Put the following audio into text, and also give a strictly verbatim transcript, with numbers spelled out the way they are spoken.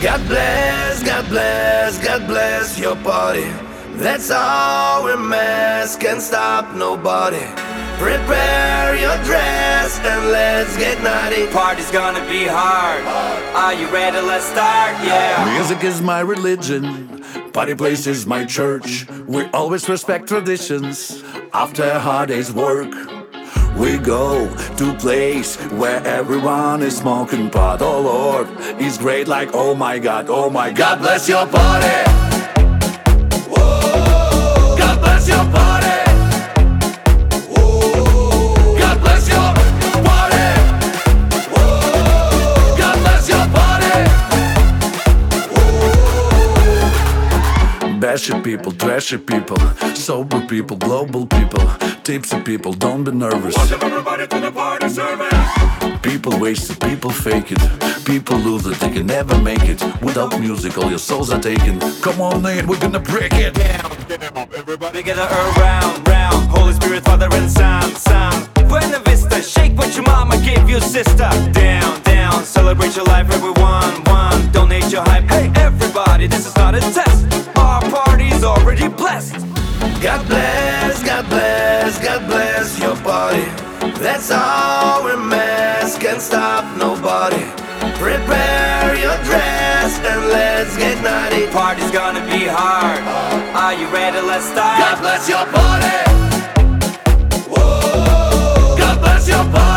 God bless, God bless, God bless your body. That's all we're mask can stop nobody. Prepare your dress and let's get naughty. Party's gonna be hard. Are you ready? Let's start, yeah. Music is my religion, party place is my church. We always respect traditions. After a hard day's work, we go to a place where everyone is smoking pot. Oh Lord, it's great like oh my God, oh my God, bless your body. Whoa, God bless your body. Whoa, God bless your body. Whoa, God bless your body. Whoa. Bashy people, trashy people, sober people, global people, tipsy people, don't be nervous. Welcome everybody to the party service. People waste it, people fake it. People lose it, they can never make it. Without music, all your souls are taken. Come on in, we're gonna break it Down, Get them up, everybody. together around, round. Holy Spirit, Father and Son, Son. Buena Vista, shake what your mama gave you, sister. Down, down, celebrate your life, everyone. One, donate your hype. Hey, everybody, this is not a test. Our party's already blessed. God bless, God bless, God bless your body. That's all we're mask can stop nobody. Prepare your dress and let's get naughty. Party's gonna be hard. Are you ready? Let's start. God bless your body. Whoa, God bless your body.